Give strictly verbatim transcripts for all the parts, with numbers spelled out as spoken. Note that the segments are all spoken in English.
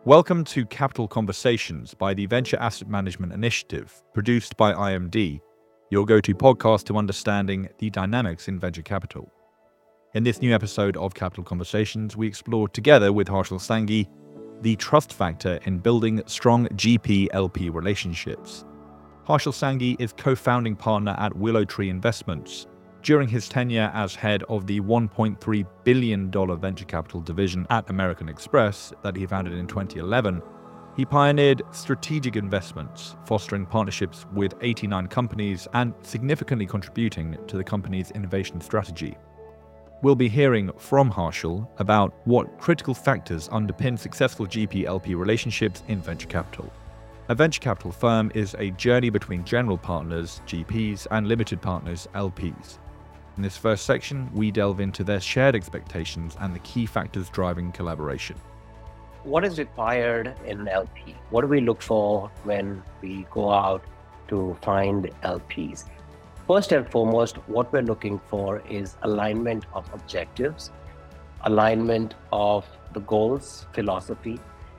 Welcome to Capital Conversations by the Venture Asset Management Initiative, produced by I M D, your go-to podcast to understanding the dynamics in venture capital. In this new episode of Capital Conversations, we explore together with Harshil Sanghi the trust factor in building strong G P L P relationships. Harshil Sanghi is co-founding partner at Willow Tree Investments. During his tenure as head of the one point three billion dollars venture capital division at American Express that he founded in twenty eleven, he pioneered strategic investments, fostering partnerships with eighty-nine companies and significantly contributing to the company's innovation strategy. We'll be hearing from Harshil about what critical factors underpin successful G P L P relationships in venture capital. A venture capital firm is a journey between general partners, G Ps, and limited partners, L Ps. In this first section, we delve into their shared expectations and the key factors driving collaboration. What is required in an L P? What do we look for when we go out to find L Ps? First and foremost, what we're looking for is alignment of objectives, alignment of the goals, philosophy,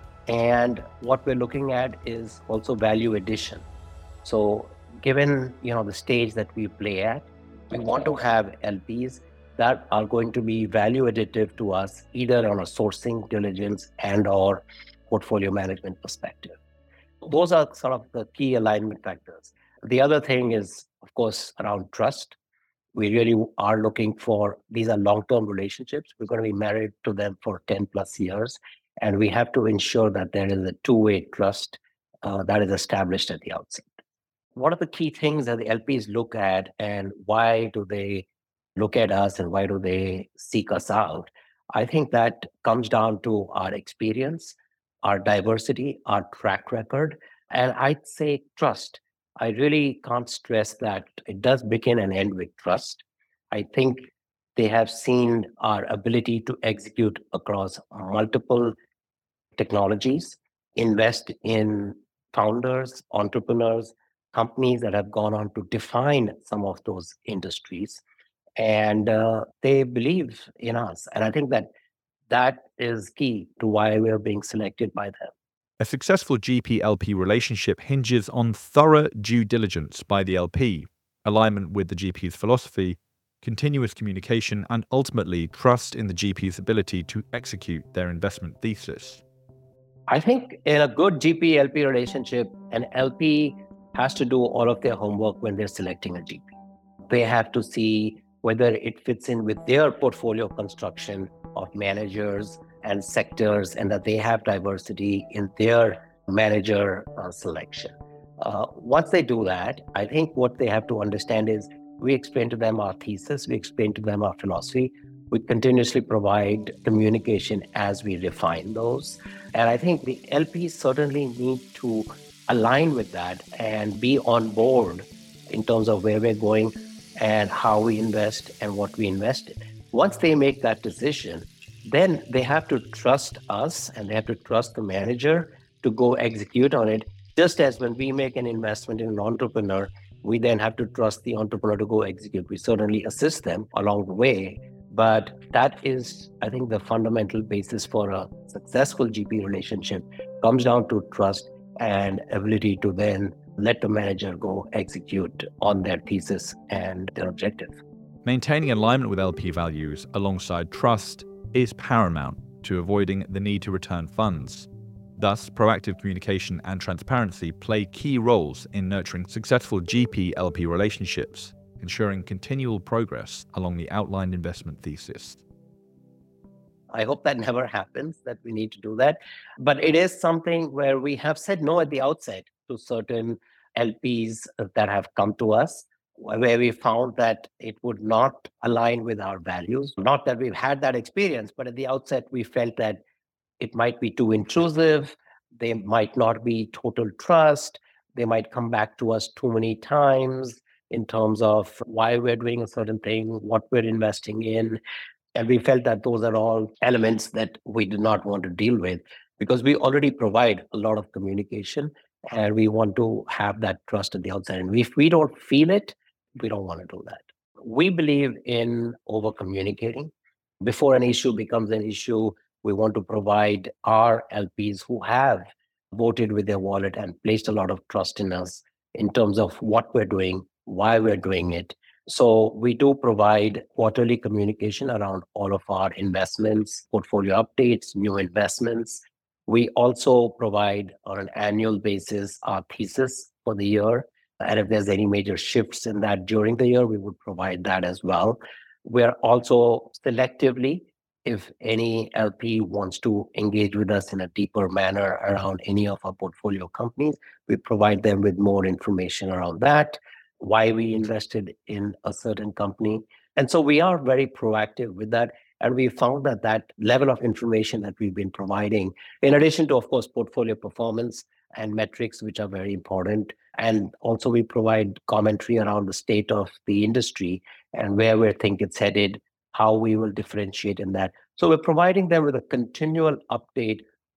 and what we're looking at is also value addition. So given you know the stage that we play at, we want to have L Ps that are going to be value additive to us, either on a sourcing, diligence, and or portfolio management perspective. Those are sort of the key alignment factors. The other thing is, of course, around trust. We really are looking for, these are long-term relationships. We're going to be married to them for ten plus years. And we have to ensure that there is a two-way trust uh, that is established at the outset. What are the key things that the L Ps look at, and why do they look at us, and why do they seek us out? I think that comes down to our experience, our diversity, our track record, and I'd say trust. I really can't stress that it does begin and end with trust. I think they have seen our ability to execute across multiple technologies, invest in founders, entrepreneurs, companies that have gone on to define some of those industries, and uh, they believe in us. And I think that that is key to why we are being selected by them. A successful G P L P relationship hinges on thorough due diligence by the L P, alignment with the G P's philosophy, continuous communication, and ultimately trust in the G P's ability to execute their investment thesis. I think in a good G P L P relationship, an L P has to do all of their homework when they're selecting a G P. They have to see whether it fits in with their portfolio construction of managers and sectors, and that they have diversity in their manager uh, selection. Uh, once they do that, I think what they have to understand is we explain to them our thesis, we explain to them our philosophy, we continuously provide communication as we refine those. And I think the L Ps certainly need to align with that and be on board in terms of where we're going and how we invest and what we invest in. Once they make that decision, then they have to trust us and they have to trust the manager to go execute on it. Just as when we make an investment in an entrepreneur, we then have to trust the entrepreneur to go execute. We certainly assist them along the way, but that is, I think, the fundamental basis for a successful G P relationship comes down to trust and ability to then let the manager go execute on their thesis and their objective. Maintaining alignment with L P values alongside trust is paramount to avoiding the need to return funds. Thus, proactive communication and transparency play key roles in nurturing successful G P L P relationships, ensuring continual progress along the outlined investment thesis. I hope that never happens, that we need to do that. But it is something where we have said no at the outset to certain L Ps that have come to us, where we found that it would not align with our values. Not that we've had that experience, but at the outset, we felt that it might be too intrusive. They might not be total trust. They might come back to us too many times in terms of why we're doing a certain thing, what we're investing in. And we felt that those are all elements that we did not want to deal with because we already provide a lot of communication and we want to have that trust at the outside. And if we don't feel it, we don't want to do that. We believe in over communicating. Before an issue becomes an issue, We want to provide our L Ps who have voted with their wallet and placed a lot of trust in us in terms of what we're doing, why we're doing it. So we do provide quarterly communication around all of our investments, portfolio updates, new investments. We also provide on an annual basis our thesis for the year. And if there's any major shifts in that during the year, we would provide that as well. We're also selectively, if any L P wants to engage with us in a deeper manner around any of our portfolio companies, we provide them with more information around that, why we invested in a certain company. And so we are very proactive with that. And we found that that level of information that we've been providing, in addition to, of course, portfolio performance and metrics, which are very important. And also we provide commentary around the state of the industry and where we think it's headed, how we will differentiate in that. So we're providing them with a continual update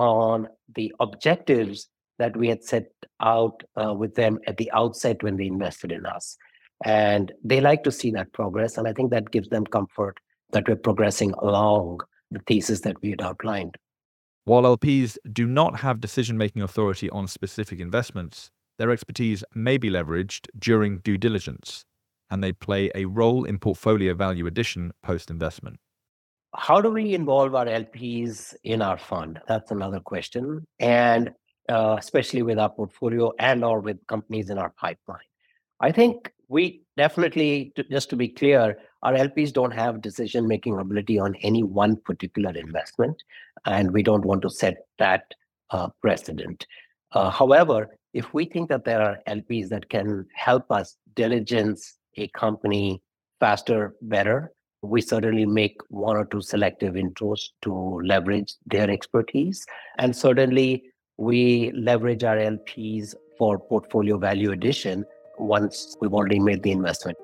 on the objectives that we had set out uh, with them at the outset when they invested in us. And they like to see that progress. And I think that gives them comfort that we're progressing along the thesis that we had outlined. While L Ps do not have decision-making authority on specific investments, their expertise may be leveraged during due diligence, and they play a role in portfolio value addition post-investment. How do we involve our L Ps in our fund? That's another question. And uh, especially with our portfolio and or with companies in our pipeline. I think we definitely, to, just to be clear, our L Ps don't have decision-making ability on any one particular investment, and we don't want to set that uh, precedent. Uh, however, if we think that there are L Ps that can help us diligence a company faster, better, we certainly make one or two selective intros to leverage their expertise. And certainly we leverage our L Ps for portfolio value addition once we've already made the investment.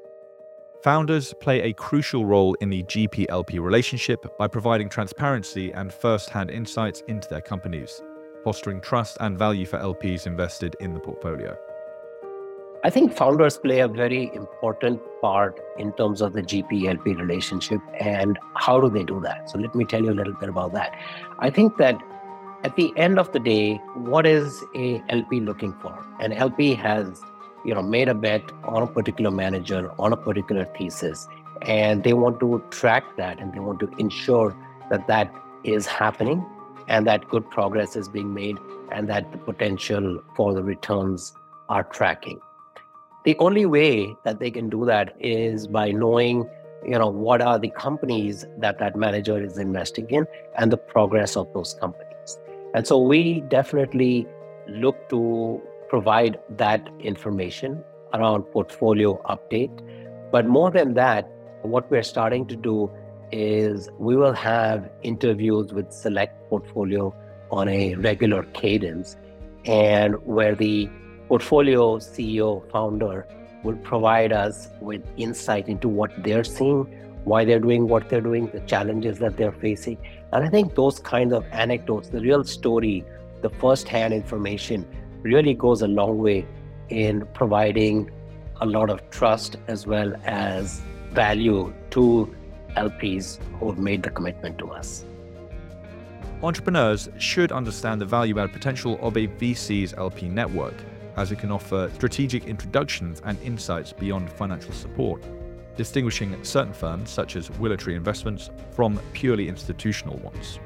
Founders play a crucial role in the G P L P relationship by providing transparency and first-hand insights into their companies, fostering trust and value for L Ps invested in the portfolio. I think founders play a very important part in terms of the G P L P relationship. And how do they do that? So let me tell you a little bit about that. I think that at the end of the day, what is a L P looking for? An L P has, you know, made a bet on a particular manager, on a particular thesis, and they want to track that and they want to ensure that that is happening and that good progress is being made and that the potential for the returns are tracking. The only way that they can do that is by knowing, you know, what are the companies that that manager is investing in and the progress of those companies. And so we definitely look to provide that information around portfolio update. But more than that, what we're starting to do is we will have interviews with select portfolio on a regular cadence, and where the portfolio C E O founder will provide us with insight into what they're seeing, why they're doing what they're doing, the challenges that they're facing. And I think those kinds of anecdotes, the real story, the first-hand information really goes a long way in providing a lot of trust as well as value to L Ps who have made the commitment to us. Entrepreneurs should understand the value-add potential of a V C's L P network, as it can offer strategic introductions and insights beyond financial support, distinguishing certain firms, such as WillowTree Investments, from purely institutional ones.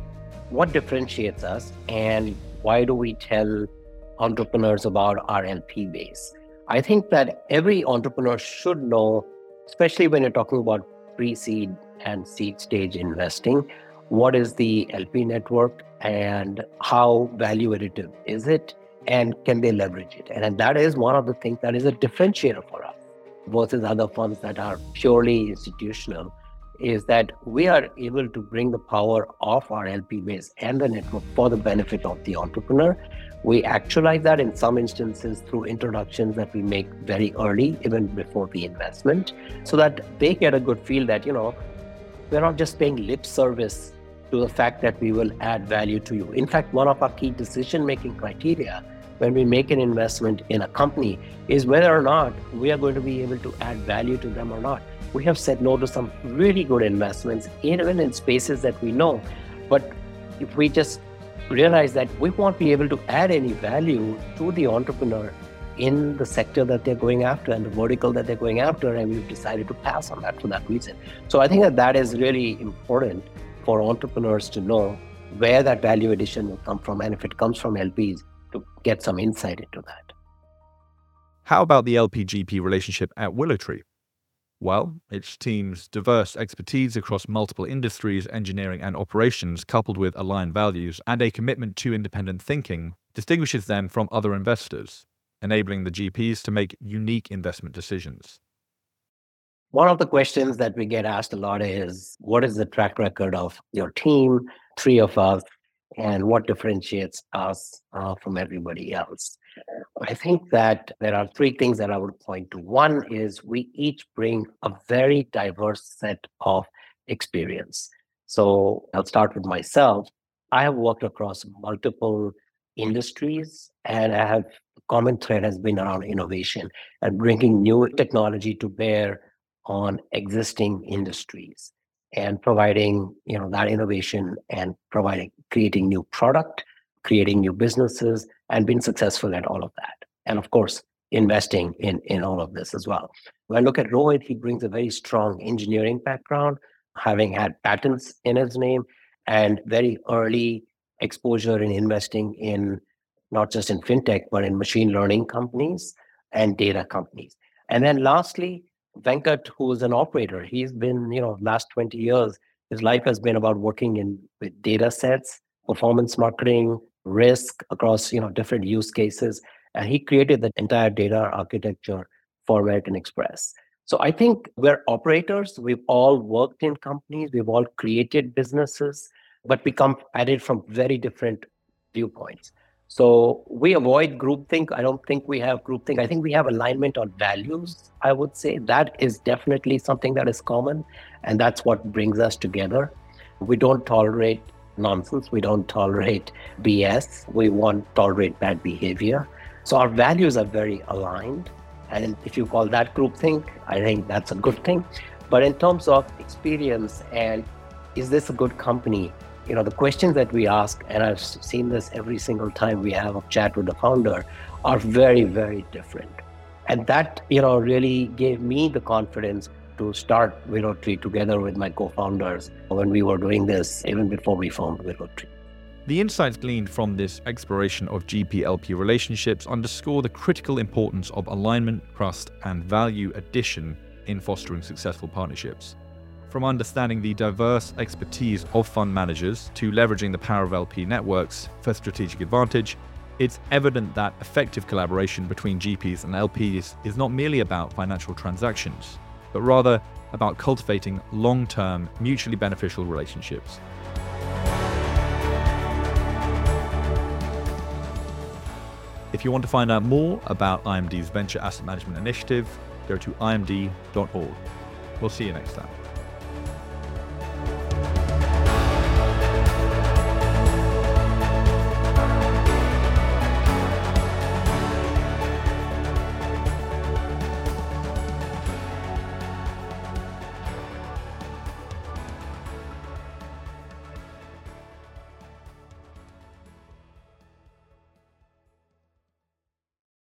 What differentiates us, and why do we tell entrepreneurs about our L P base? I think that every entrepreneur should know, especially when you're talking about pre-seed and seed stage investing, what is the L P network and how value additive is it, and can they leverage it? And that is one of the things that is a differentiator for us versus other funds that are purely institutional, is that we are able to bring the power of our L P base and the network for the benefit of the entrepreneur. We actualize that in some instances through introductions that we make very early, even before the investment, so that they get a good feel that, you know, we're not just paying lip service to the fact that we will add value to you. In fact, one of our key decision-making criteria when we make an investment in a company is whether or not we are going to be able to add value to them or not. We have said no to some really good investments, even in spaces that we know But if we just realize that we won't be able to add any value to the entrepreneur in the sector that they're going after and the vertical that they're going after, and we've decided to pass on that for that reason. So I think that that is really important for entrepreneurs to know where that value addition will come from, and if it comes from L Ps, to get some insight into that. How about the L P G P relationship at WillowTree? Well, its team's diverse expertise across multiple industries, engineering and operations, coupled with aligned values and a commitment to independent thinking, distinguishes them from other investors, enabling the G Ps to make unique investment decisions. One of the questions that we get asked a lot is, what is the track record of your team, three of us, and what differentiates us uh, from everybody else? I think that there are three things that I would point to. One is we each bring a very diverse set of experience. So I'll start with myself. I have worked across multiple industries, and I have the common thread has been around innovation and bringing new technology to bear on existing industries and providing, you know, that innovation and providing, creating new product, creating new businesses, and being successful at all of that. And of course, investing in, in all of this as well. When I look at Rohit, he brings a very strong engineering background, having had patents in his name and very early exposure in investing in not just in fintech, but in machine learning companies and data companies. And then lastly, Venkat, who is an operator, he's been, you know, last twenty years, his life has been about working in with data sets, performance marketing, risk across, you know, different use cases. And he created the entire data architecture for American Express. So I think we're operators. We've all worked in companies. We've all created businesses, but we come at it from very different viewpoints. So we avoid groupthink. I don't think we have groupthink. I think we have alignment on values. I would say that is definitely something that is common, and that's what brings us together. We don't tolerate nonsense. We don't tolerate B S. We won't tolerate bad behavior. So our values are very aligned. And if you call that groupthink, I think that's a good thing. But in terms of experience and is this a good company? You know, the questions that we ask, and I've seen this every single time we have a chat with the founder, are very, very different. And that, you know, really gave me the confidence to start WillowTree together with my co-founders when we were doing this, even before we formed WillowTree. The insights gleaned from this exploration of G P L P relationships underscore the critical importance of alignment, trust, and value addition in fostering successful partnerships. From understanding the diverse expertise of fund managers to leveraging the power of L P networks for strategic advantage, it's evident that effective collaboration between G Ps and L Ps is not merely about financial transactions, but rather about cultivating long-term, mutually beneficial relationships. If you want to find out more about I M D's Venture Asset Management Initiative, go to I M D dot org. We'll see you next time.